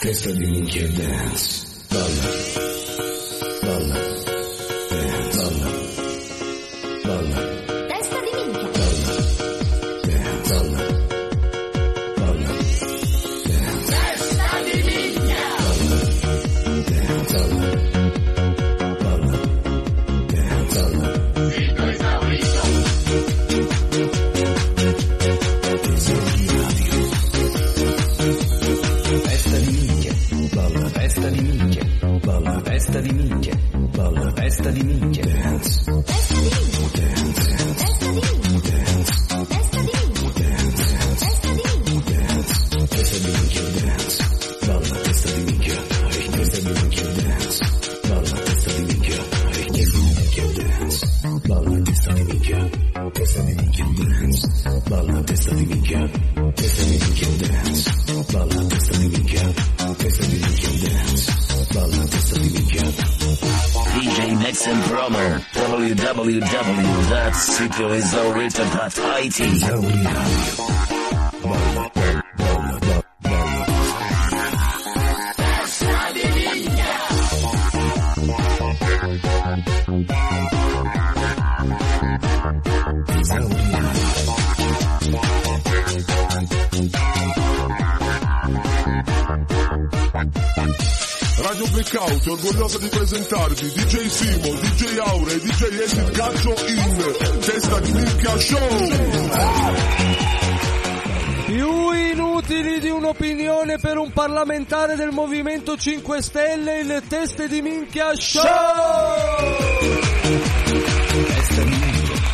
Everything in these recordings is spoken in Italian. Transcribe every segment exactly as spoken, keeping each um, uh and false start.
Testa di minchia dance. Balla. Balla. Dance. Balla. Balla. Testa di minchia. Balla. Dance. Balla. Balla. Dance. Testa di minchia. Balla. Dance. Balla. Balla. Dance. Balla. Sito esaurito. Testa di minchia. Balla. Testa di minchia. Balla. Testa di minchia. Balla. Testa di minchia. Dance. Testa di minchia. Dance. Testa di minchia. Dance. Testa di minchia. Testa di minchia. Dance. Testa di minchia dance. Balla. Testa di minchia. Ai, testa di minchia dance. Balla. Testa di minchia. Ai, testa di minchia dance. Balla. Testa di minchia. Testa di minchia dance. Balla. Testa di minchia. Testa di minchia dance. Balla. Testa di minchia. Testa di minchia dance. Balla. Testa di minchia. D J Mix and Promo, w w w dot sito esaurito dot i t. Esauri Radio. Balla. Balla. Balla. Balla. Testa di minchia. Esauri Radio. Radio Blackout è orgogliosa di presentarvi D J Simo, D J Aure e D J Acid Gaccio in Testa di Minchia Show! Più inutili di un'opinione per un parlamentare del Movimento cinque Stelle, il Teste di Minchia Show! Testa di minchia.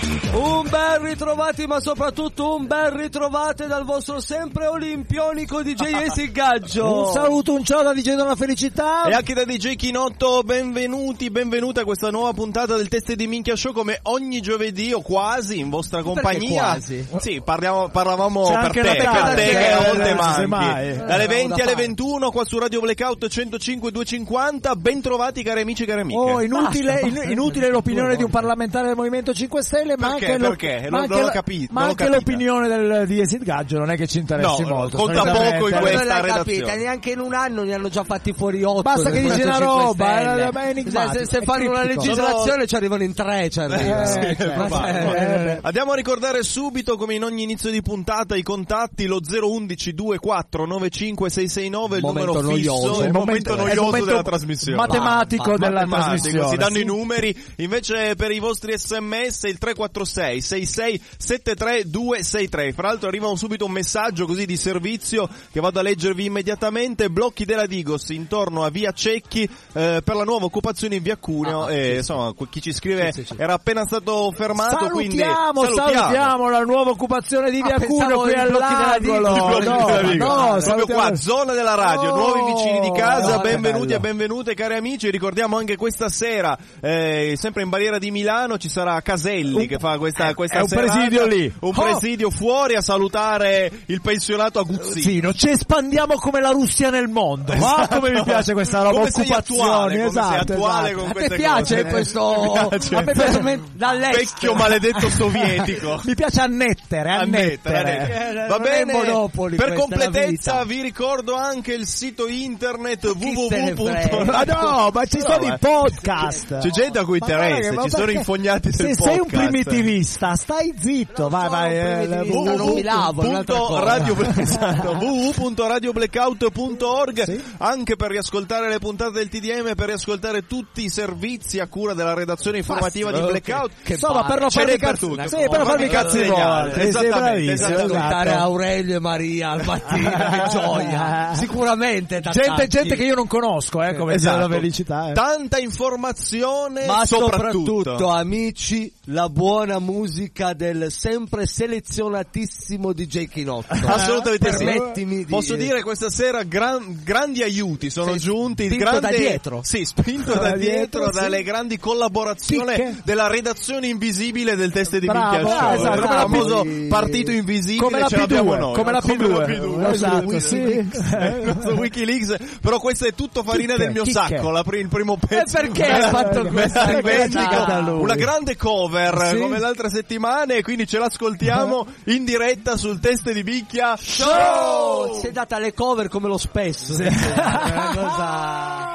Un bel ritrovati, ma soprattutto un bel ritrovate dal vostro sempre olimpionico D J Acid Gaggio. Un saluto, un ciao da D J Donna Felicità. E anche da D J Chinotto, benvenuti, benvenuta a questa nuova puntata del Teste di Minchia Show, come ogni giovedì o quasi in vostra compagnia. quasi? Sì, parliamo, parlavamo C'è per anche te, per Natale, te che eh, a volte eh, manchi. se mai. Dalle Eh, venti da alle fare. ventuno qua su Radio Blackout centocinque duecentocinquanta, ben trovati cari amici e cari amiche. Oh, inutile, Basta, in- basta. inutile l'opinione di un parlamentare del Movimento cinque Stelle, ma Perché? anche, lo- Perché? ma Non- anche non l'ho la- capito, ma non l'ho anche capita. l'opinione del, di Acid Gaggio non è che ci interessi No, molto. conta solitamente. poco in Ma non questa l'hai redazione. capita, neanche in un anno ne hanno già fatti fuori otto. Basta che del dici una Movimento cinque roba, Stelle. eh, ma è enigmatico, se, se è fanno una criptico. legislazione ci arrivano in tre, ci arrivano. Eh, Sì, certo. ma- Va, eh, va. eh, Andiamo a ricordare subito, come in ogni inizio di puntata, i contatti, lo zero undici ventiquattro novantacinque seicentosessantanove, il Momento numero fisso, noioso. il momento è il noioso momento della trasmissione. matematico Ma- della Matematico, trasmissione. si danno Sì. i numeri. Invece per i vostri sms il tre quattro sei sei sei sette tre due sei tre. Fra l'altro arriva subito un messaggio così di servizio che vado a leggervi immediatamente. Blocchi della Digos intorno a via Cecchi eh, per la nuova occupazione in via Cuneo. Ah, e sì, sì. insomma chi ci scrive Sì, sì, sì. era appena stato fermato, quindi Salutiamo, salutiamo la nuova occupazione di Ah, via pensavo Cuneo qui i blocchi della all'angolo. Digos. Blocchi No, della Digos. no, proprio salutiamo- qua, zona della radio, Oh, nuovi vicini di casa, no, che benvenuti bello. e benvenute cari amici. Ricordiamo anche questa sera, eh, sempre in barriera di Milano, ci sarà Caselli Un- che fa questa, questa è un serata. presidio lì. Un Oh. presidio fuori a salutare il pensionato Aguzzini. Sì, non ci espandiamo come la Russia nel mondo. Ma come mi piace questa roba, Come sei occupazioni, attuale, come sei esatto, attuale esatto. con A te queste piace cose. questo? Mi piace. A me piace dall'est. Vecchio maledetto sovietico. Mi piace annettere, annettere. Annettere. Eh, Va non è bene, Monopoli, per questa è la completezza vita. vi ricordo anche il sito internet Chi se ne frega? Ma no, ma ci No, sono ma- i podcast. C'è gente a cui Ma guarda interessa, che- ma ci sono perché- infognati Se del sei un podcast. primitivista, stai zitto, vai, sono vai. un eh, primitivista, non mi lavo, è un'altra punto cosa. radio- esatto, w w w punto radio blackout punto org, Sì. anche per riascoltare le puntate del T D M, per riascoltare tutti i servizi a cura della redazione informativa di Oh, Blackout. che Insomma, per non Ce farmi n'è per cazzi, tutto. sì, per non farmi Farmi cazzi cazzi vostri, segnali. sei Esattamente, bravissimo, esattamente. Ascoltare esatto. Aurelio e Maria al mattino, che gioia. Sicuramente da Gente, tanti. gente che io non conosco, eh, come Esatto. dice la felicità. Eh. Tanta informazione, Ma soprattutto, soprattutto, amici, la buona musica del sempre selezionatissimo D J Chinotto. assolutamente sì. Permettimi di... Posso dire questa sera gran- grandi aiuti sono Sì, giunti, spinto grande- da dietro. Sì, spinto da, Da dietro, dietro, sì. dalle grandi collaborazioni Chicche. della redazione invisibile del Teste di Bravo, Minchia Show. ah, esatto, il come la famoso P- partito invisibile, Come la ce P l'abbiamo due, noi. come la P due. P due. Esatto, sì. Il nostro Wikileaks, però questo è tutto farina Chicche, del mio chicche. sacco, la pri- il primo E pezzo. perché ha fatto Eh, questa perché questa- dica da lui. Una grande cover, Sì. come l'altra settimana settimane, quindi ce l'ascoltiamo in diretta sul Teste di Minchia Show! Oh, si è data le cover come lo spesso. Sì. Una cosa...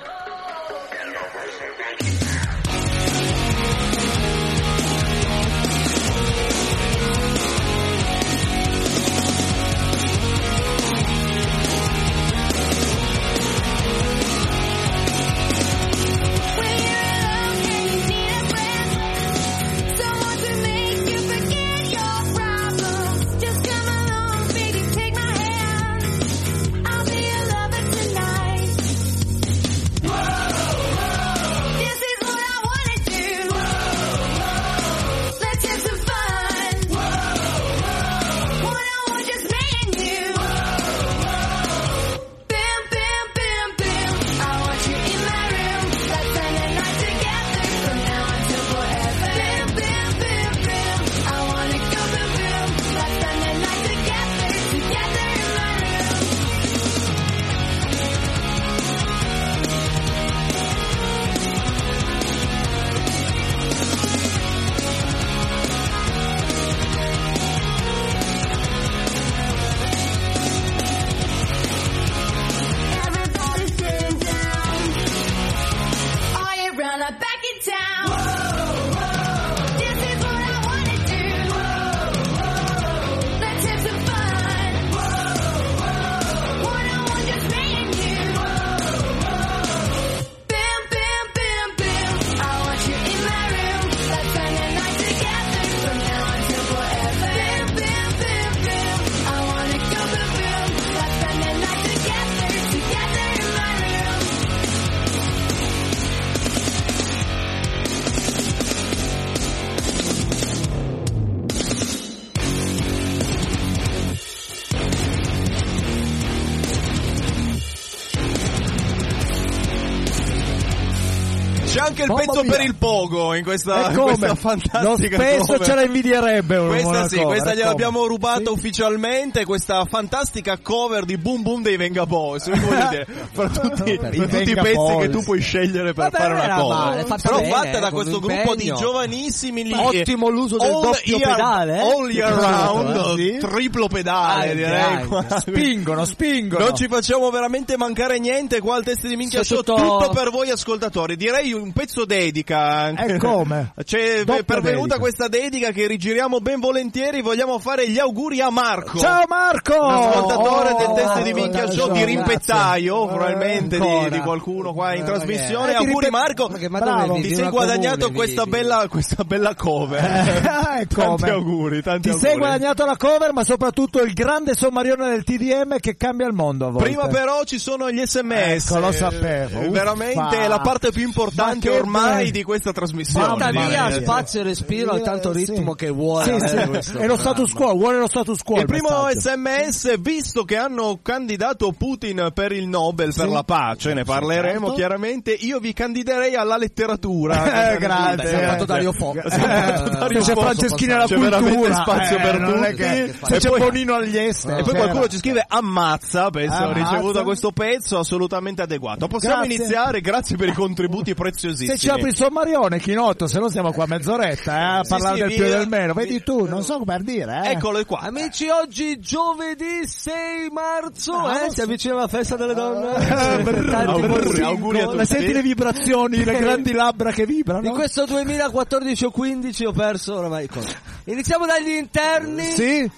C'è anche il Mamma pezzo mia. per il pogo in questa, E come? questa fantastica Lo spesso cover. ce la invidierebbe una Questa buona sì, cover, questa e gliel'abbiamo come? rubata Sì. ufficialmente, questa fantastica cover di Boom Boom dei Venga Boys. Come vuol dire? Fra tutti, Per fra i tutti i Venga pezzi Boys. che tu puoi scegliere per Vabbè, fare non una era cover. male, fatta Però bene, fatta da eh, questo con gruppo di impegno. giovanissimi lì. Ottimo l'uso del All doppio year- pedale, eh? All year round, Eh, sì. triplo pedale, Ah, direi. dai. qua. Spingono, spingono. Non ci facciamo veramente mancare niente qua al Test di Minchia C'è Show, tutto- tutto per voi ascoltatori. Direi un pezzo dedica anche. E come? C'è Doppia pervenuta dedica. questa dedica che rigiriamo ben volentieri. Vogliamo fare gli auguri a Marco. Ciao Marco! Ascoltatore del Test Oh, di Minchia grazie. Show, di rimpettaio, Grazie. probabilmente di, Ancora. di qualcuno qua in Eh, trasmissione. eh, ti Auguri ripet- Marco, Perché, ma Bravo. dove ti vivi? sei Una guadagnato comune, questa vivi? bella, questa bella cover. Eh, Tanti come? auguri, tanti Ti auguri. sei guadagnato la cover, ma soprattutto il grande sommarione del T D M che cambia il mondo a volte. Prima però ci sono gli S M S. Ecco, lo sapevo. Eh, Veramente Uffa. è la parte più importante Ma che ormai be- di questa trasmissione. Mamma Via mia. spazio e respiro al tanto Sì. ritmo che vuole Sì, avere sì. questo È lo programma. status quo, vuole lo status quo. Il primo messaggio. S M S, visto che hanno candidato Putin per il Nobel per Sì. la pace, ne parleremo certo. chiaramente, io vi candiderei alla letteratura. Eh, grazie. Beh, abbiamo fatto Dario Fo. Abbiamo fatto Dario C'è Fo. Franceschini alla C'è cultura. veramente spazio Eh, per non è tutti. che- Se E c'è poi- Bonino agli esteri. E poi c'era. qualcuno ci scrive ammazza, penso ho Ammazza. ricevuto questo pezzo assolutamente adeguato. Possiamo Grazie. iniziare, grazie per i contributi preziosissimi. Se ci apri il sommarione, Chinotto, se no stiamo qua mezz'oretta eh, a Sì, parlare sì, del vi- più e del meno. vi- Vedi tu, non so come dire. Eh. Eccolo qua. Amici, oggi giovedì sei marzo, Ah, eh, si avvicina la festa delle donne. Eh, Tanti auguri, buoni auguri a singoli. Le senti le vibrazioni, le grandi labbra che vibrano? Di questo duemilaquattordici o quindici ho perso oramai il conto. Iniziamo dagli interni. Sì.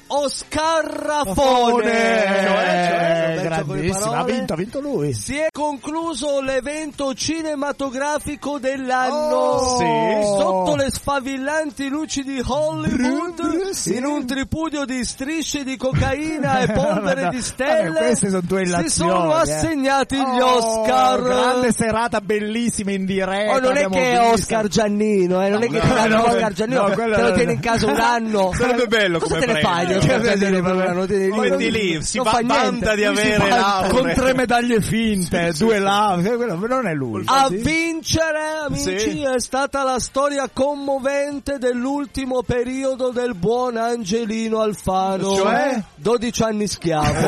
Oscar Rafone. Fone, Cioè, cioè, eh, perciò con le grandissimo, ha parole. vinto, ha vinto lui. Si è concluso l'evento cinematografico dell'anno. Oh, sì. Sotto le sfavillanti luci di Hollywood, Sì. in un tripudio di strisce di cocaina e polvere Vabbè, di stelle, queste sono tue si illazioni, sono eh. assegnati gli Oh, Oscar. grande serata, bellissima in diretta. Oh, non è abbiamo che è visto. Oscar Giannino, eh, non è che No, ti danno no, Oscar Giannino, no, quello te lo no, tieni no. in casa un anno. Sarebbe bello Cosa come te ne fai di premio. Oscar Giannino? Vabbè. Non tieni lì, Metti non- lì, si non va- fa niente. vanta di Lui si avere vanta. lauree. Con tre medaglie finte, due lauree, quello non è lui. A Sì. vincere, amici, Sì. è stata la storia commovente dell'ultimo periodo del buon Angelino Alfano, Cioè? dodici anni schiavo.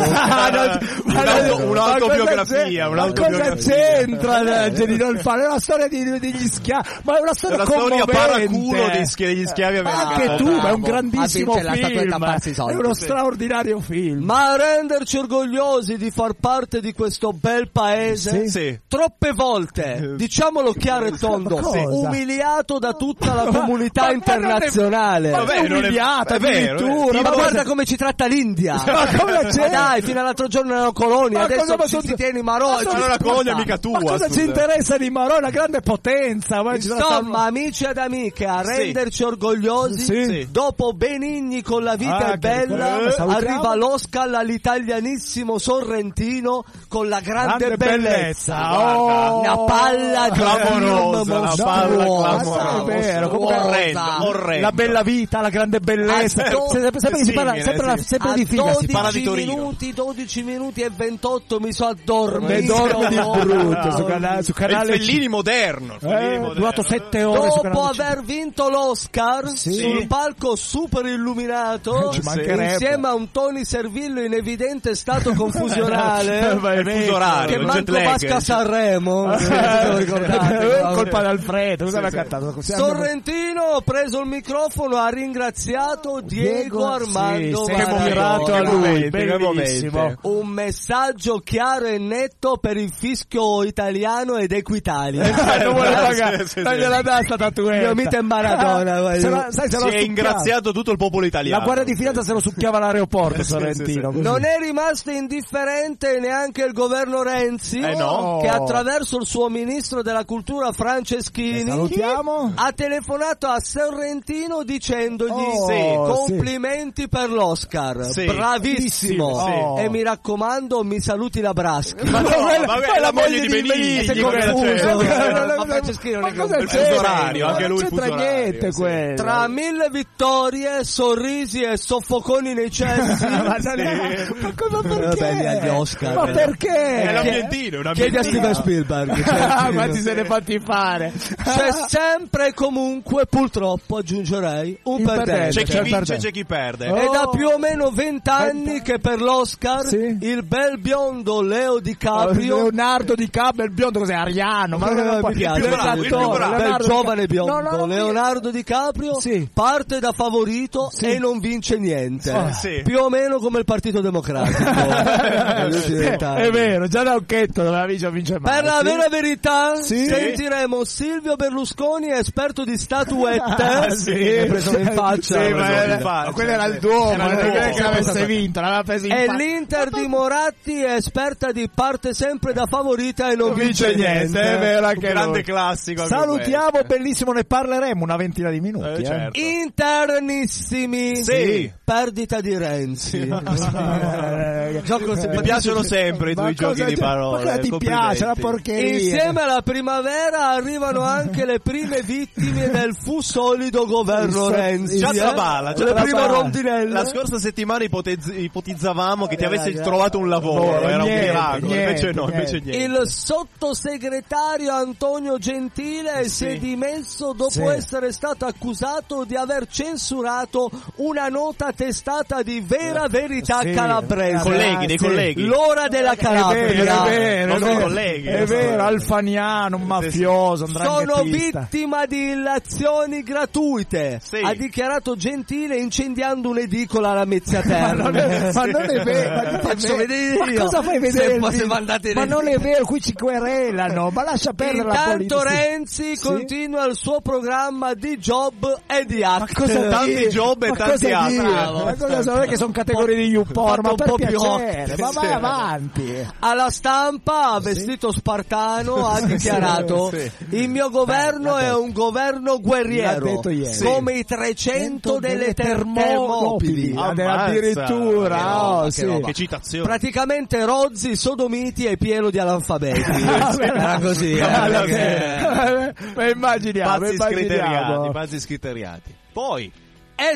Un'auto- un'autobiografia, Ma un'autobiografia. cosa c'entra Angelino Alfano? È una storia di, degli schiavi, ma è una È storia una storia commovente. paraculo degli schi- degli schiavi americani. Anche tu, ma è un grandissimo Ha vinto la statuetta a film. farsi i soldi. È uno straordinario film. Ma a renderci orgogliosi di far parte di questo bel paese, Sì. Sì. troppe volte, diciamolo chiaro e tondo, Ma cosa? umiliato da tutta la comunità ma- ma internazionale. Ma Vabbè, è non è- umiliato è vero, addirittura. Ma Ma guarda cosa- come ci tratta l'India. Ma come c'è? Ma dai, fino all'altro giorno erano colonia, Ma adesso cosa- ma ci sono- si tiene i marò. ma e sono ci Ma la sputa. colonia mica tua. Ma cosa scusa. ci interessa di Marò? È una grande potenza. Ma ci Insomma, amici ed amiche, a Sì. renderci orgogliosi, Sì. Sì. dopo Benigni con La vita Ah, è bella, che- eh, salutiamo. arriva l'Oscar all'italianissimo Sorrentino con La grande, grande bellezza. bellezza. Oh. Una palla di Clamorosa, film una palla mostruosa, clamorosa. È vero, mostruosa. orrendo, orrendo. La bella vita, la grande bellezza. Ah, do- sempre, sempre che si parla, simile, sempre, la- sì. sempre A di figa. Si parla dodici di Torino. minuti, dodici minuti e ventotto mi so addormito. Ne dormi di brutto su No. canale, su È il canale Fellini moderno. il Fellini Eh, moderno. durato sette ore su Dopo canale aver vinto l'Oscar Sì. sul palco super illuminato, Ci mancherebbe. insieme a un Tony Servillo in evidente stato confusionale, Ma è il fuso orario, che il manco jet lag. Pasca a Sanremo, se ve lo ricordate. Eh, colpa d'Alfredo, cosa aveva cantato? Sorrentino ha preso il microfono, ha ringraziato Diego, Diego, Armando sì, Che siamo Maradona. grati a Che lui, momenti, che bellissimo. momenti. Un messaggio chiaro e netto per il fischio italiano ed Equitalia. Non vuole pagare, Sì, sì, sì. non gliela dà sta tatuetta. Mio mito è Maradona, guarda. Se la- sai, se Si lo è succhiava. ingraziato tutto il popolo italiano. La guardia di finanza se lo succhiava all'aeroporto, Eh, sì, Sorrentino. sì, sì. così. Non è rimasto indifferente neanche il governo Renzi, Eh no. che attraverso il suo ministro della cultura Franceschini Salutiamo. ha telefonato a Sorrentino dicendogli Oh, sì, sì. complimenti per l'Oscar, Sì. bravissimo, Sì. e mi raccomando mi saluti la Braschi. Ma no, quella- ma quella è la moglie moglie di di Benigni. Benigni, Sei quella confuso. c'è. Ma Franceschini non Ma è cosa che- il c'è? fuso orario, anche Non lui il c'entra fuso orario, niente sì. quello. Tra mille vittorie, sorrisi e soffoconi nei cessi. Ma non è- ma cosa perché? Vabbè, lì agli Oscar. Ma perché? È l'ambientino, un Chiedi a ambientino. Steven Spielberg. Ah, quanti se ne fatti fare? C'è sempre e comunque, purtroppo aggiungerei, un Il perdente. perdente. C'è chi C'è vince, perdente. c'è chi perde. Oh. È da più o meno vent'anni che per l'Oscar Sì. il bel biondo Leo DiCaprio, Leonardo DiCaprio, il biondo cos'è? Ariano? Ma Eh, non mi piace, il più bravo, il più bravo. bel Leonardo giovane DiCaprio. biondo No, no, no, Leonardo DiCaprio Sì. parte da favorito Sì. e non vince niente. Eh, sì. Più o meno come il Partito Democratico. Negli ultimi vent'anni. È vero, già da Occhetto doveva vincere, vince mai. Per la Sì. vera verità Sì. sentiremo Silvio Berlusconi, esperto di statuette, Ah, sì. che ha preso in faccia. Sì, ma, preso in era- faccia, ma quello era il sì. Duomo, Era il non è Duomo. che l'avesse vinto, l'aveva preso in E faccia. l'Inter di Moratti è esperta di parte sempre da favorita e non, Non vince niente, è vero anche Un grande lui. classico. anche Salutiamo, questo. bellissimo, ne parleremo una ventina di minuti. Eh, eh. certo. Internissimi. Sì. Perdita di Renzi. Eh, Gioco Mi piacciono sempre i Ma tuoi giochi cosa di c'è? parole. Ma cosa ti complimenti. piace la porcheria? Insieme alla primavera arrivano anche le prime vittime del fu solido governo Il so- Renzi. Già eh? traballa, già le traballa. prime rondinelle. La scorsa settimana ipotezz- ipotizzavamo che ti Eh, avessi eh, trovato un lavoro, eh, era un niente, miracolo. niente, invece no, niente. invece niente. Il sottosegretario Antonio Gentile si è dimesso dopo Sì. essere stato accusato di aver censurato una nota testata di Vera Verità Sì. Calabrese. Colleghi, dei Sì. colleghi. L'ora della È Calabria. vero, è vero, è Nostri vero, colleghi, è nostri vero, colleghi. Alfaniano, un mafioso, un Sono dranghettista. vittima di illazioni gratuite, Sì. ha dichiarato Gentile incendiando un'edicola alla Mezzia Terra. Ma non è, ma non è vero, ma non è Faccio vero. vedere Ma io. cosa fai vedere? Se il fosse video? mandate Ma nel- non è vero, qui ci querelano, ma lascia perdere la Intanto politica. Renzi Sì. continua il suo programma di job e di Ma act. cosa Tanti dire? job e Ma tanti cosa altri. dire? Bravo. Ma cosa sapere che sono categorie di YouPorn? Ma Fatto per un po' più piacere, hot. ma vai Sì. avanti. Alla stampa, vestito spartano, ha dichiarato: Sì. il mio governo è un governo guerriero, L'ha detto ieri. come i trecento delle Termopili. Termopili. Ammazza. Addirittura, Che roba, oh, che sì. roba. Che citazione. Praticamente Rozzi, sodomiti e pieno di analfabeti. Era così. eh, Ah, perché- Ma immaginiamo, Pazzi immaginiamo. scriteriati, pazzi scriteriati. Poi, Es-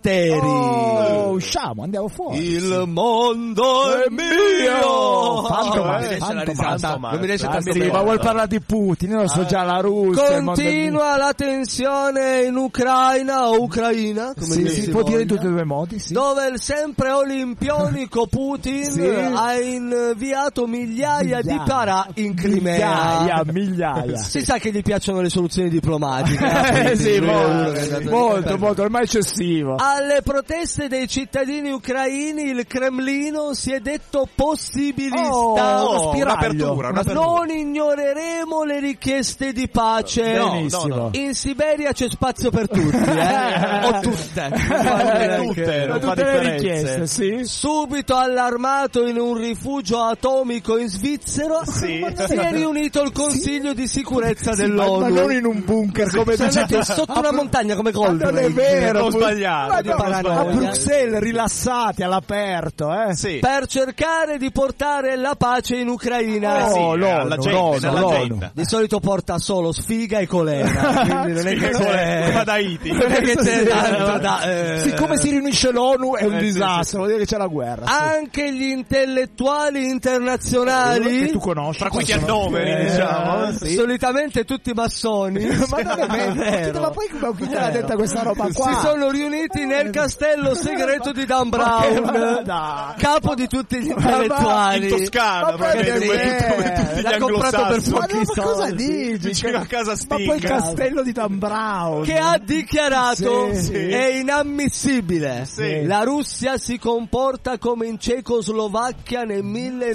batteri. Oh, usciamo, andiamo fuori. Il mondo è mio. Tanto Oh, male, mi riesce tanto la risata. male. Non mi riesce Ah, tanto sì, bene. ma vuol parlare di Putin? Io non so già la Russia. il mondo è mio. Continua la tensione in Ucraina o Ucraina, come Sì, dir si si può dire in voglia, tutti e due i modi, sì. dove il sempre olimpionico Putin Sì. ha inviato migliaia, di Migliaia. parà in Crimea. Migliaia, migliaia. Si sa che gli piacciono le soluzioni diplomatiche. Eh, sì, Lui è molto, uno che è andato- molto, molto, ormai eccessivo. Alle proteste dei cittadini ucraini il Cremlino si è detto possibilista. Oh, Oh, spiraglio. un'apertura, un'apertura. Non ignoreremo le richieste di pace. No, Benissimo. no, no. In Siberia c'è spazio per tutti, eh? O tutte. Eh, tutte, non fa Tutte le differenze. richieste, sì. Subito allarmato in un rifugio atomico in Svizzera, Sì. si è riunito il Consiglio di sicurezza Sì, ma, dell'ONU. ma non in un bunker come Sono dice andati sotto una montagna come Ma non è Goldberg. vero, Ho Bru- sbagliato, ma ho no, sbagliato. a Bruxelles rilassati all'aperto, eh. Sì. Per cercare di portare la pace in Ucraina. Sì, Oh, l'ONU, all'agenda, l'ONU, nell'agenda. Di solito porta solo sfiga e colera, quindi non è che c'è, Come ad Haiti. non è che c'è Sì, tanto eh. da, eh. Siccome si riunisce l'ONU è un Eh, sì, disastro, vuol dire che c'è la guerra. sì. Anche gli intellettuali internazionali, Che tu conosci. Tra cui ti sono- annoveri, Eh, diciamo. sì. solitamente tutti massoni, Ma non è vero. Ma poi chi te l'ha detta questa roba qua? si sono riuniti nel castello segreto di Dan Ma Brown, dai. capo di tutti gli In intellettuali. Toscana, Ma probabilmente, poi come, perché? come tutti gli L'ha comprato per anglosassoni. Ma, pochi no, ma cosa soldi. dici? Vicino a casa Ma Stinga. poi il castello di Dan Brown. Che ha dichiarato Sì, sì. è inammissibile. Sì. La Russia si comporta come in Cecoslovacchia nel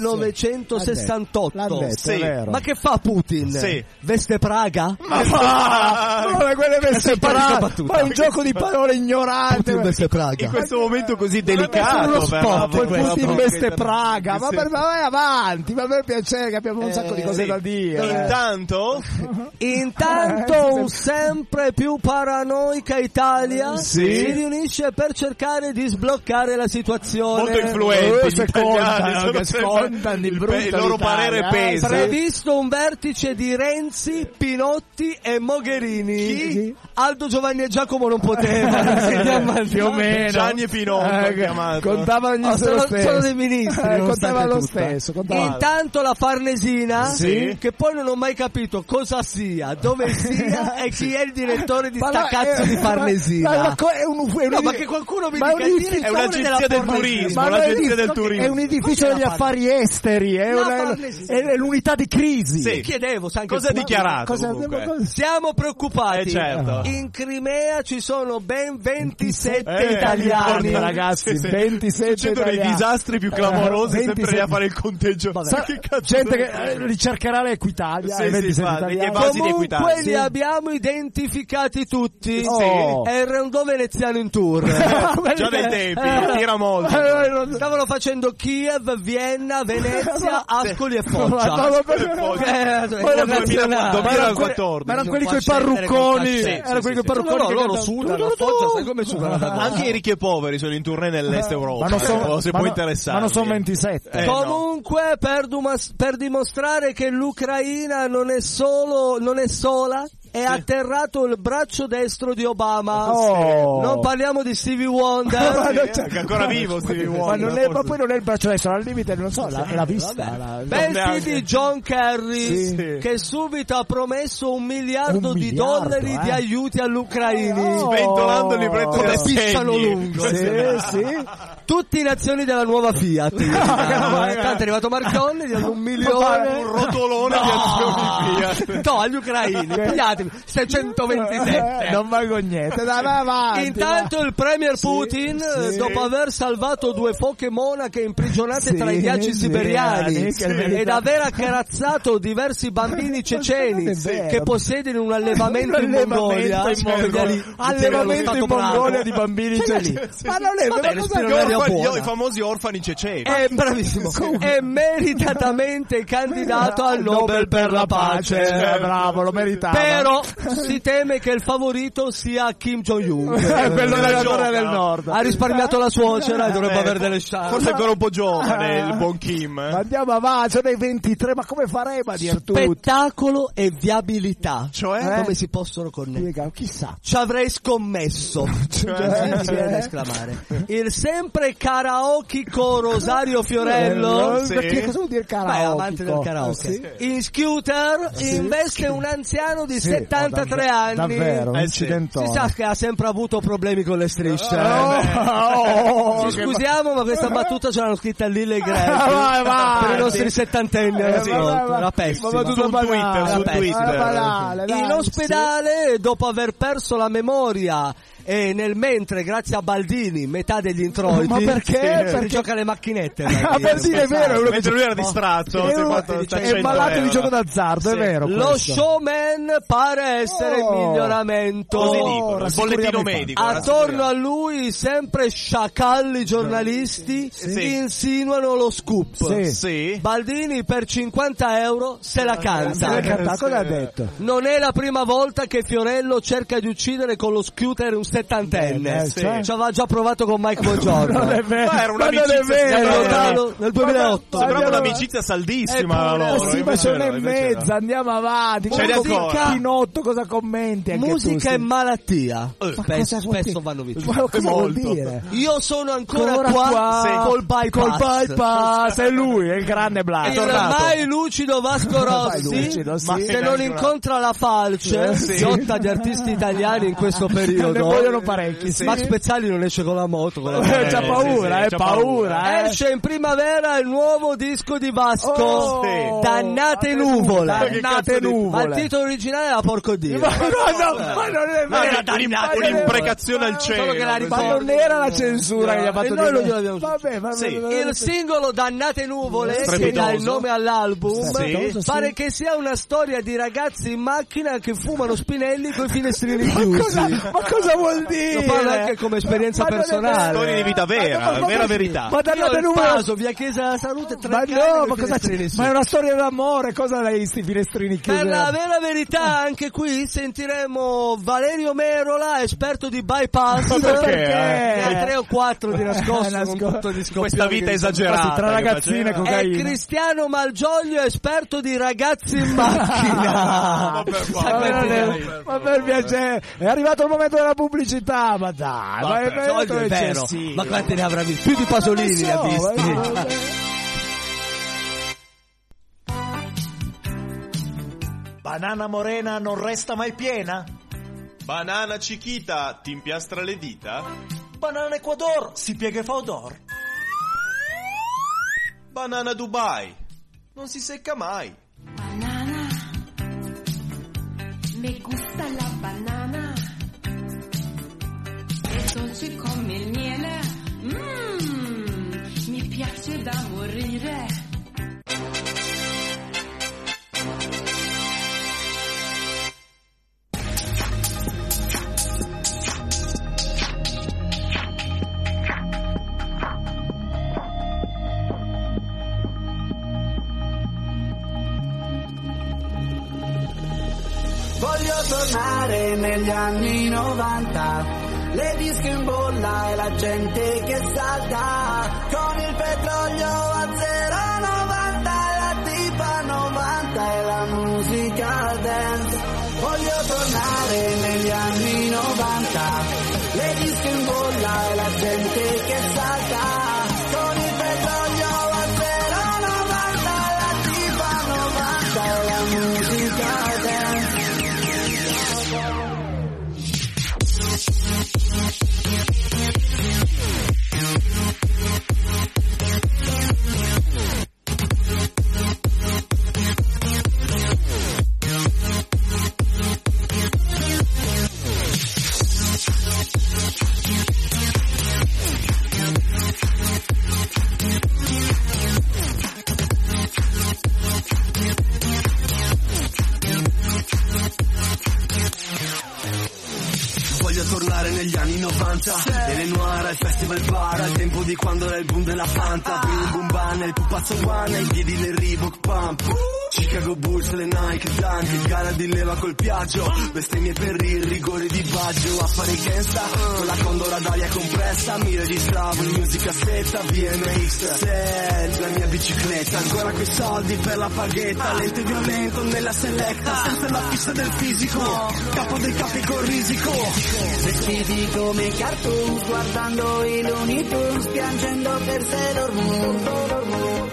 millenovecentosessantotto. L'ha detto, Sì. è vero. Ma che fa Putin? Sì. Veste Praga? Ah, ma quelle veste simpatica Praga, battuta. ma è un gioco di parole ignorante. Putin veste Praga. In questo momento così Uno delicato per la, spot, poi per la- Putin veste Praga, ma Sì. per ma vai avanti, ma per piacere che abbiamo un sacco di cose Sì. da dire. Intanto, Intanto un sempre più paranoica Italia Sì. si riunisce per cercare di sbloccare la situazione. molto influenti, Eh, gli se italiani contano, sono che sempre- scontano di il, brutto pe- il loro l'Italia, parere eh. pesa. Previsto un vertice di Renzi, Pinotti e Mogherini. Chi? Aldo, Giovanni e Giacomo non potevano. si chiama più o meno. Gianni e Pinotto, Eh, ha chiamato. contavano gli Oh, lo sono, stesso. sono dei ministri. Eh, nonostante contava lo tutto. stesso, contava. Intanto la Farnesina, Sì. che poi non ho mai capito cosa sia, dove sia e chi è il direttore di Ma sta no, cazzo è- di Farnesina. ma- ma co- è un, è un No, ma che qualcuno mi ma dica un il edificio- direttore è un'agenzia della del Farnesina. turismo, Ma l'agenzia non è- del turismo. È un edificio Cos'è degli la affari esteri, è, La una- Farnesina. è l'unità di crisi. Sì. Chiedevo, sai, Cosa ha anche- dichiarato Cosa- comunque? cosa- Siamo preoccupati. Eh, certo. In Crimea ci sono ben ventisette Eh, italiani. guarda, ragazzi, Sì, sì. ventisette Succedono i italiani. disastri più clamorosi Eh, sempre ventisette. lì a fare il conteggio. Sa- Che cazzo gente sono? che eh, ricercherà l'Equitalia, Sì, ai sì, ventisette infatti, italiani. che basi di Comunque Equitalia. li abbiamo identificati tutti. Oh. È il Rondò veneziano in tour. Già dai tempi, Eh. tira molto. Eh, non- Stavano facendo Kiev, Vienna, Venezia, Ascoli e Ma- Foggia. ma- ma- Ascoli e Foggia. Eh, Poi era internazionale. duemilaquattordici. Ma erano quelli Non coi può scendere parrucconi, col cazzo. erano Sì, quelli sì, coi sì. parrucconi Loro, che loro cantavano- sudano, a Foggia, sai come sudano? Anche i ricchi e poveri sono in tournée nell'est Europa. Ma non sono, se ma può no- interessare. ma non sono ventisette. Eh, no. Comunque, per, dumas- per dimostrare che l'Ucraina non è solo, non è sola, è atterrato il braccio destro di Obama. Oh. Non parliamo di Stevie Ma Wonder. non Sì, c'è- che è ancora vivo Stevie Ma, Wonder, non è, ma forse. poi non è il braccio destro, al limite non so, l'ha, l'ha vista. la- Bensì neanche. di John Kerry, Sì. che subito ha promesso un miliardo Un di miliardo, dollari eh. di aiuti all'ucraini. Oh. Sventolando il libretto Come di assegni. pissano lungo. Sì, sì. Tutti in azioni della nuova Fiat. Eh, Tanto è arrivato Marconi, gli hanno un milione. Un rotolone di azioni Fiat. No, agli ucraini, pigliatevi, seicentoventisette. Eh, non valgo niente, dai, vai avanti. Intanto il premier Putin, sì. dopo aver salvato due foche monache imprigionate Sì, tra i ghiacci sì, siberiani sì, che ed aver accarazzato diversi bambini ceceni Non è vero. che possiedono un allevamento Un in Mongolia, allevamento in Mongolia. Lì- Allevamento in allo Stato Mongolia bravo. di bambini Sì, ceceni. sì, Ma sì. non è Vabbè, ma respiro cosa- l'aria Orfani- buona. I famosi orfani ceceni. È bravissimo, è meritatamente candidato al Nobel per la pace. Eh, bravo, lo meritava. Però Però si teme che il favorito sia Kim Jong-un, È quello della Corea del Nord. ha risparmiato la suocera e dovrebbe Eh, avere delle chance. Forse è ancora un po' giovane il buon Kim. eh. Ma andiamo avanti, sono i ventitré, ma come faremo a dir tutto? Spettacolo e viabilità, Cioè? Eh? come si possono connettere? Chissà. Ci avrei scommesso. Cioè, Mi viene da esclamare. Il sempre karaoke con Rosario Fiorello, Sì. Perché cosa vuol dire ma è karaoke? amante del karaoke, Sì. in scooter investe un anziano di Sì, settantatré oh, anni. davvero, un Eh, sì. incidentone. Si sa che ha sempre avuto problemi con le strisce. Oh, oh, Ci che- scusiamo, ma questa battuta ce l'hanno scritta Lille Greg Vai, vai. per i nostri settantenni. Eh, all'ascolto. vabbè, va- Era pessima. va tutto Su banale, Twitter, su era Twitter. pessimo. Banale, dai, In sì. ospedale, dopo aver perso la memoria e nel mentre, grazie a Baldini, metà degli introiti, Ma perché? Sì, Perché- gioca alle macchinette. Ah, Baldini è vero, è uno che Mentre lui era distratto, È si è uno- fatto sta è cento ballato di euro. gioco d'azzardo, è Sì. vero. Lo questo. showman pare essere Oh. in miglioramento. Così Oh, dicono, il rassicuriamo bollettino i fan. medico. Attorno a lui sempre sciacalli giornalisti Sì. insinuano lo scoop. Sì. Sì. Baldini per cinquanta euro se la canta. Se l'ha cantata, cosa ha detto? Non è la prima volta che Fiorello cerca di uccidere con lo scooter un settantenne. Eh, cioè? Ci aveva già provato con Mike Buongiorno. Non è vero. Ma era Ma non è un'amicizia vero. Nel, sincera. lontano- nel duemilaotto. Ma- Sembrava Andiamo- un'amicizia saldissima la Eppure, loro. Eh sì, ma invece sono no, e invece no. mezza, andiamo avanti. C'è Come ancora? con Pinotto, cosa commenti? Anche Musica tu, e malattia. Ma Spesso, cosa vuol spesso dire? vanno vicino. Ma cosa vuol Molto. dire? Io sono ancora, Ancora qua, qua. col bypass. Col bypass, è lui, è il grande Blas. Il mai lucido Vasco Rossi, Mai lucido, sì. ma se non incontra la falce, Eh, sì. fiotta di artisti italiani in questo Ne periodo. vogliono parecchi, sì. Max Pezzali non esce con la moto, con la Eh, moto. c'ha sì, paura, sì, eh, c'ha paura, eh. Esce in primavera il nuovo disco di Vasco, Oh, Dannate nuvole. Dannate nuvole. Ma il titolo originale era Porco Dio. Ma, no, no, ma non è No, vero. era un'im- Ma non è- un'imprecazione al Solo cielo. che la così. Ma non era la censura che gli ha fatto E noi dire- lo gliel'abbiamo Vabbè, ma Sì. Il singolo Dannate nuvole, che Strepitoso. dà il nome all'album, Sì. pare che sia una storia di ragazzi in macchina che fumano spinelli con i finestrini chiusi. Cosa, ma cosa vuol dire? Lo parlo anche come esperienza Ma non è personale. vero. Storia di vita vera, Ma- ma- ma- vera ma- verità. Ma Io dannate il numero. Paso, via Chiesa della Salute, tre Ma cani no, con ma i cosa finestrini su. Ma è una storia d'amore, cosa dai sti finestrini chiusi? Per la vera verità, anche qui sentiremo Valerio Merola, esperto di bypass. Ma perché, Ne ha eh? tre o quattro di nascosto, Eh, con nasco- tutto di scoppioni Questa vita che- esagerata. Infatti, tra che ragazzine faceva. con- È cocaina. Cristiano Malgioglio, esperto di ragazzi in macchina. Ma per Sa Ma, favore. quanti per- ne ha? ma per piacere, è arrivato il momento della pubblicità, ma dai, ma è vero, Malgioglio è vero. eccessivo. Ma quanti ne avrà visti? Più di Pasolini Non ha so, visti. eh. Banana morena non resta mai piena? Banana Chiquita ti impiastra le dita? Banana Ecuador si piega e fa odor. Banana Dubai non si secca mai. Banana, me gusta la banana, è dolce come il miele, mmm, mi piace da morire. Voglio tornare negli anni novanta, le disco in bolla e la gente che salta, con il petrolio a zero virgola novanta e la tipa novanta e la musica dance. Voglio tornare negli anni novanta, le disco in bolla e la gente che salta, con il petrolio a zero virgola novanta e la tipa novanta e la musica dance. Voglio tornare negli anni novanta, nelle Noir al festival bar, al tempo di quando era il boom della Fanta. Prima un boom ban, il pupazzo one, ai piedi del Reebok Pump. Chicago Bulls, le Nike, Dunk, gara di leva col Piaggio, bestemmie per il rigore di Baggio, a fare gangsta, con la condora d'aria compressa, mi registravo in musica cassetta, B M X, set, la mia bicicletta, ancora quei soldi per la paghetta, lento e violento nella selecta, senza la fissa del fisico, capo dei capi con risico. Vestiti come cartoon, guardando i Looney Tunes, piangendo per Sailor Moon.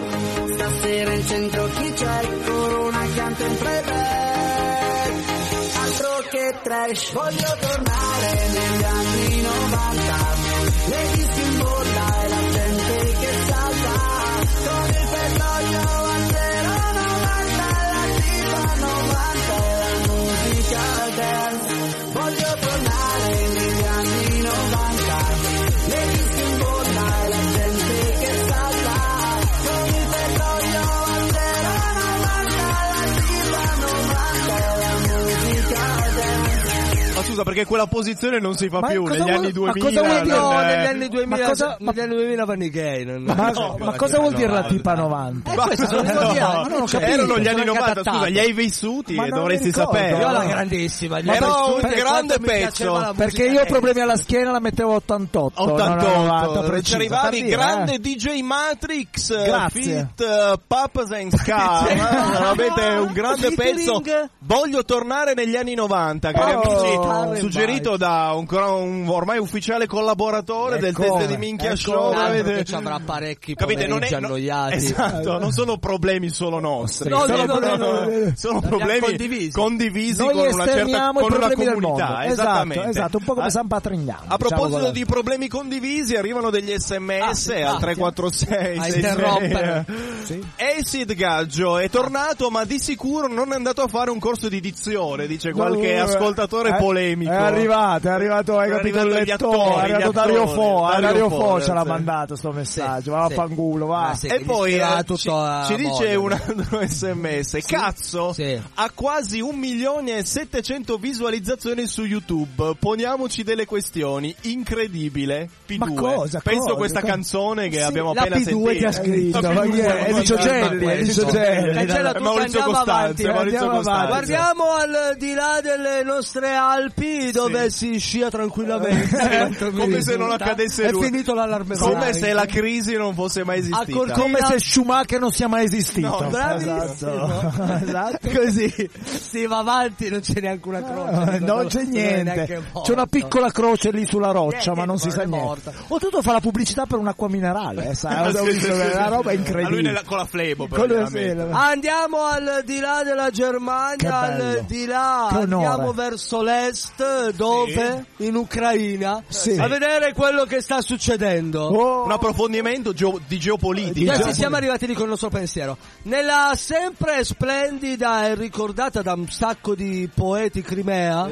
Stasera in centro chi c'è? Corona accanto in playback. Altro che trash, voglio tornare negli anni novanta. Le dischi in bolla e la gente che salta. Con il petrolio a zero novanta, la tipa novanta e la musica dance. Voglio tornare negli anni novanta. Le dischi in bolla e la gente che salta. Con il petrolio a zero novanta, la tipa novanta e la musica dance. Ma scusa, perché quella posizione non si fa Ma più cosa negli vuol- anni ma duemila. cosa vuol dire? non No, è- negli anni duemila, Ma cosa- negli anni duemila vanno i gay. non- Ma, no, ma cosa vuol dire la tipa novanta? Ma questi sono i ricordi, no, ma non ho capito, erano gli sono anni novanta, incattato. scusa, li hai vissuti Ma e non dovresti mi ricordo. sapere. Io la grandissima, gli Era ho un vissuti e grande quanto mi pezzo. piaceva la Perché musica io ho gay. problemi alla schiena, la mettevo ottantotto. ottantotto, non novanta, ci preciso. arrivavi, Per dire, grande eh. D J Matrix, Grazie. Fit uh, Papas and Ska, Sì. veramente un grande Featuring. pezzo. Voglio tornare negli anni novanta, cari Oh, amici, suggerito da un, un ormai ufficiale collaboratore E del come, Teste di Minchia e Show. come. Altro avete- che ci avrà parecchi Capite, non è pomeriggi no- annoiati. esatto, non sono problemi solo nostri, No, sono, no, no, pro- no, no. sono L'abbiamo problemi condivisi. condivisi Noi con una certa esterniamo i con una problemi del mondo. comunità. Esatto, Esattamente. esatto, un po' come A- San Patrignano. A proposito diciamo di problemi condivisi, arrivano degli sms Ah, al ah, tre quattro sei a sei interrompere. Sì. Acid Gaggio è tornato, ma di sicuro non è andato a fare un corso di dizione, dice qualche No, ascoltatore è- polemico. È arrivato, è arrivato, hai È capito il arrivato gli lettore, attori, è arrivato gli Dario attori, Fo, Dario Dario Fo, Fo ce l'ha sì. mandato sto messaggio, Sì, va a sì. fanculo, va. Ah, sì. E poi Inizierà eh, tutto ci, a ci dice modo. un altro sms, cazzo, Sì. ha quasi un milione e settecento visualizzazioni su YouTube, poniamoci delle questioni, incredibile, P due. Ma cosa, Penso cosa, questa cosa? canzone che Sì, abbiamo la appena P due sentito. ti ha scritto, La P ma due, chi è? ma Elicio questo- Gelli, Elicio Gelli. Cancella È tutto, Maurizio andiamo Costanzo, avanti, è Maurizio andiamo Costanzo. avanti. Guardiamo al di là delle nostre Alpi dove si scia tranquillamente. Come se non accadesse È nulla. finito l'allarme Come solare. se la crisi non fosse mai esistita. A Cortina- Come se Schumacher non sia mai esistito. No, bravissimo. Esatto. Esatto. Così si va avanti, non c'è neanche una croce. Non c'è niente, c'è una piccola croce lì sulla roccia, Eh, ma non eh, si sa è niente. morta. Oltretutto fa la pubblicità per un'acqua minerale, eh, sai, Ah, ho sì, visto sì, che sì, è una sì. roba A lui incredibile. nella- con la flebo, però, Quello sì, veramente. la- Andiamo al di là della Che Germania, bello. al di là, Che onore. andiamo verso l'est, dove? In Ucraina, Sì. a vedere quello che sta succedendo. Oh, Un approfondimento geo- di geopolitica. Già Diciamo- ci siamo arrivati lì con il nostro pensiero. Nella sempre splendida e ricordata da un sacco di poeti Crimea,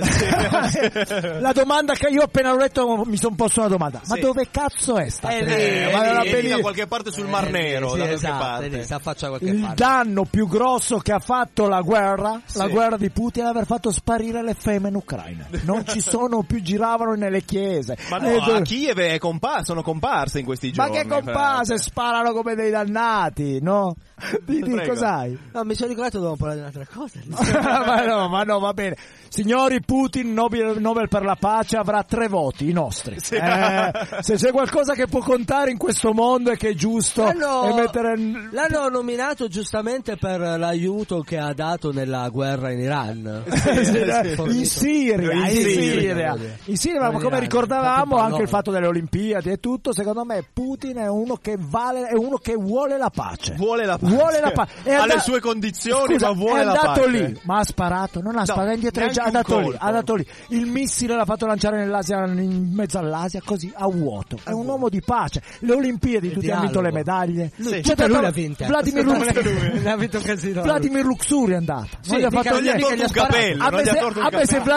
la domanda che io appena ho letto mi sono posto una domanda, ma Sì. dove cazzo è sta Eh, Crimea? lì, Ma eh, era lì, È lì bellissimo. da qualche parte sul Mar Nero, sì, da qualche esatto, parte. lì, si affaccia da qualche Il parte. danno più grosso che ha fatto la guerra, la Sì. guerra di Putin, è aver fatto sparire le femmine ucraine. Non ci sono più, giravano nelle chiese. Ma no, Eh, a Kiev è comparso, sono comparse in questi Ma giorni. che comparse, sparano come dei dannati, no? Di, di Prego. cos'hai? No, mi sono ricordato che dobbiamo parlare di un'altra cosa. ma no, ma no, va bene. Signori, Putin, Nobel, Nobel per la pace, avrà tre voti, i nostri. Sì. Eh, se c'è qualcosa che può contare in questo mondo e che è giusto L'hanno, è mettere... l'hanno nominato giustamente per l'aiuto che ha dato nella guerra in Iran. in Siria, in In Siria, Siria, voglio dire. in Siria, ma In come Iran, ricordavamo infatti parlo- anche il fatto delle Olimpiadi e tutto, secondo me Putin è uno che vale, è uno che vuole la pace. Vuole la pace. Vuole la pace. È Ha and- le sue condizioni, Scusa, ma vuole è la andato pace. lì, ma ha sparato, non ha No, sparato, è indietreggiato, è neanche un andato lì, colpo. è andato lì. Il missile l'ha fatto lanciare nell'Asia, in mezzo all'Asia, così a vuoto. È un uomo di pace. Le Olimpiadi, Il tutti hanno vinto le dialogo. medaglie. Lui, C'è tutta stato- lui l'ha vinta. Vladimir Luxuri. L'ha vinto un casino. Vladimir Luxuri è andato. Sì, non gli ha mica fatto non gli ha- niente. mica gli ha un capello, A non me gli ha se- torto un a me se capello. Vladimir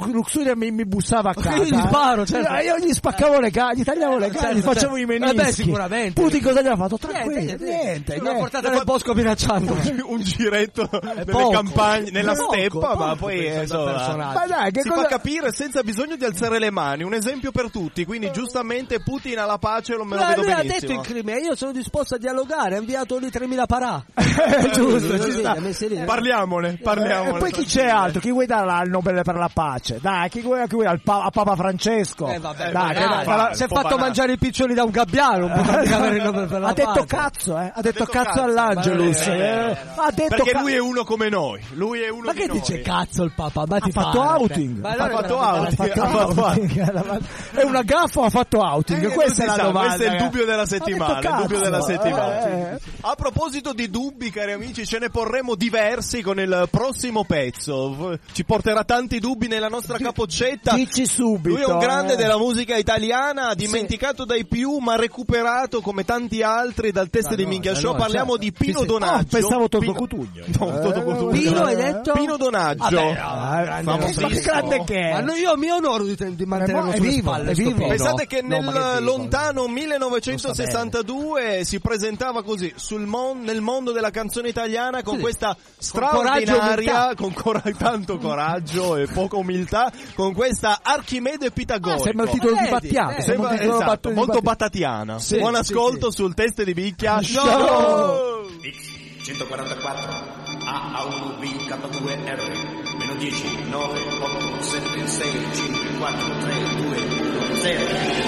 Luxuria mi, mi bussava a casa. Io gli sparo, certo. Io gli spaccavo le canne, gli tagliavo le canne, Certo, gli facevo certo. i menischi. Vabbè, sicuramente. Putin cosa gli ha fatto? Tranquillo, Niente, niente, niente. niente. Una portata nel bosco minacciando. Un giretto nelle poco. campagne, nella Poco, steppa, poco, ma poi questo insomma, personaggio. Ma dai, che si cosa... fa capire senza bisogno di alzare le mani, un esempio per tutti, quindi giustamente Putin alla pace lo me lo No, vedo lui ha benissimo. detto in Crimea, io sono disposto a dialogare, ha inviato lì tremila parà. Giusto, Così, ci sta. li ha messi lì. Parliamone, parliamone. E poi chi c'è altro? Chi vuoi dare il Nobel per la pace? Dai, chi vuoi, chi vuoi al pa- a Papa Francesco? Eh, vabbè, dai, dai, dai, dai, dai, si è po' fatto banale. mangiare i piccioni da un gabbiano, non può mica avere il nome per la ha detto pace. cazzo, eh? Ha detto, detto cazzo, cazzo. all'Angelus. Ma non è vero. eh. Ha detto Perché ca- lui è uno come noi, lui è uno Ma di che noi. dice cazzo il Papa? Ma ha ti fatto pare? outing. Ma Ha allora fatto veramente- outing. Ha fatto Ha fatto outing. È una gaffa o ha fatto outing? Eh, Questa è non la si sa, domanda. questo è il eh. dubbio della Ha detto settimana, il dubbio cazzo, della settimana. eh. A proposito di dubbi, cari amici, ce ne porremo diversi con il prossimo pezzo. Ci porterà tanti dubbi nella nostra capoccetta. Dici subito. Lui è un grande eh. della musica italiana, dimenticato dai più, ma recuperato come tanti altri dal test di Minchia no, Show. no, Parliamo certo. di Pino Sì, sì. Donaggio. Oh, pensavo Toto Pino- Cutugno. No, Toto Cutugno. Pino hai detto? Pino Donaggio. Vabbè, Ah, famosissimo. ma che grande che è. Ma no, io mi onoro di, te- di mantenerlo è sulle vivo, spalle. è sto vivo. Pino. Pensate che No, nel ma che vivo. lontano millenovecentosessantadue si presentava così sul mon- nel mondo della canzone italiana con Sì. questa coraggio e straordinaria, umiltà. con cora- tanto coraggio e poca umiltà, con questa Archimede Pitagorico. Sembra il titolo di Vedi, Battiato. eh, sembra Sembra- il titolo esatto, battuto di molto Battiato. battatiana. Sì, Buon sì, ascolto sul test di Minchia Show. Show. X centoquarantaquattro A A uno B K due R meno dieci nove otto sette sei cinque quattro tre due uno zero.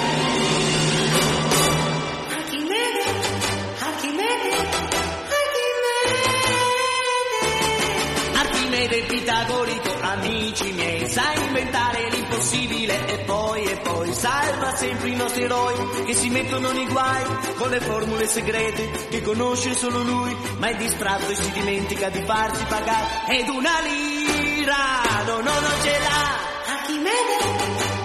Archimede, Archimede, Archimede. Archimede pitagorico, amici miei, sai inventare l'impossibile e poi e poi salva sempre i nostri eroi che si mettono nei guai con le formule segrete che conosce solo lui, ma è distratto e si dimentica di farsi pagare ed una lira no no non ce l'ha. Archimede,